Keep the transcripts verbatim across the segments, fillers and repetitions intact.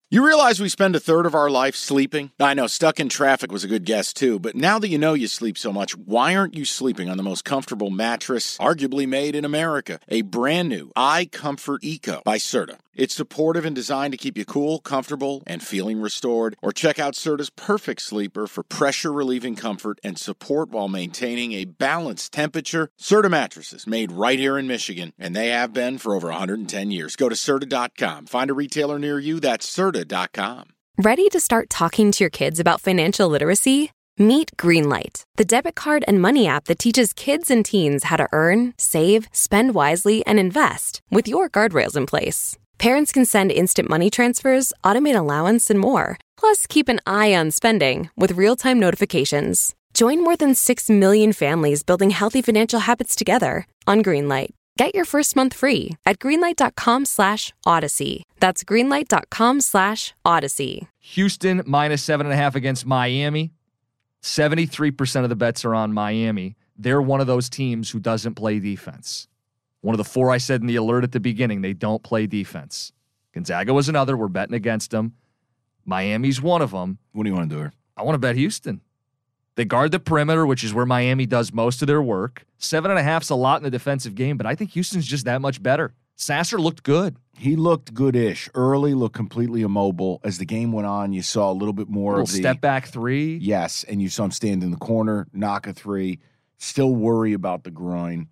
You realize we spend a third of our life sleeping? I know, stuck in traffic was a good guess too, but now that you know you sleep so much, why aren't you sleeping on the most comfortable mattress arguably made in America? A brand new iComfort Eco by Serta. It's supportive and designed to keep you cool, comfortable, and feeling restored. Or check out Serta's Perfect Sleeper for pressure-relieving comfort and support while maintaining a balanced temperature. Serta mattresses made right here in Michigan, and they have been for over one hundred ten years. Go to Serta dot com. Find a retailer near you. That's Serta dot com. Ready to start talking to your kids about financial literacy? Meet Greenlight, the debit card and money app that teaches kids and teens how to earn, save, spend wisely, and invest with your guardrails in place. Parents can send instant money transfers, automate allowance, and more. Plus, keep an eye on spending with real-time notifications. Join more than six million families building healthy financial habits together on Greenlight. Get your first month free at greenlight.com slash odyssey. That's greenlight.com slash odyssey. Houston minus seven and a half against Miami. seventy-three percent of the bets are on Miami. They're one of those teams who doesn't play defense. One of the four I said in the alert at the beginning, they don't play defense. Gonzaga was another. We're betting against them. Miami's one of them. What do you want to do here? I want to bet Houston. They guard the perimeter, which is where Miami does most of their work. Seven and a half's a lot in the defensive game, but I think Houston's just that much better. Sasser looked good. He looked good-ish. Early looked completely immobile. As the game went on, you saw a little bit more Little of the step back three. Yes, and you saw him stand in the corner, knock a three. Still worry about the groin.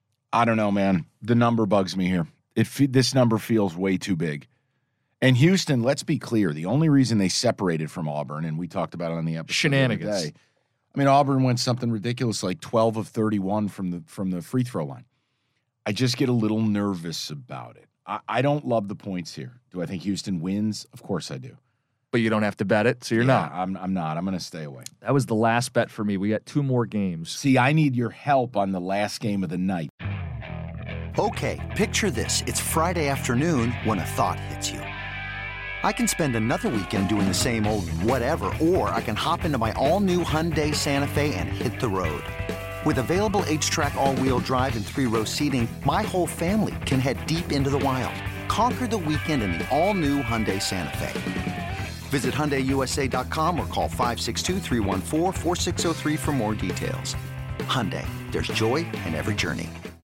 I don't know, man. The number bugs me here. It this number feels way too big. And Houston, let's be clear, the only reason they separated from Auburn, and we talked about it on the episode Shenanigans. the other day, I mean, Auburn went something ridiculous, like twelve of thirty-one from the from the free throw line. I just get a little nervous about it. I, I don't love the points here. Do I think Houston wins? Of course I do. But you don't have to bet it, so you're yeah, not. I'm, I'm not. I'm going to stay away. That was the last bet for me. We got two more games. See, I need your help on the last game of the night. Okay, picture this. It's Friday afternoon when a thought hits you. I can spend another weekend doing the same old whatever, or I can hop into my all-new Hyundai Santa Fe and hit the road. With available H-Track all-wheel drive and three-row seating, my whole family can head deep into the wild. Conquer the weekend in the all-new Hyundai Santa Fe. Visit Hyundai U S A dot com or call five six two, three one four, four six zero three for more details. Hyundai, there's joy in every journey.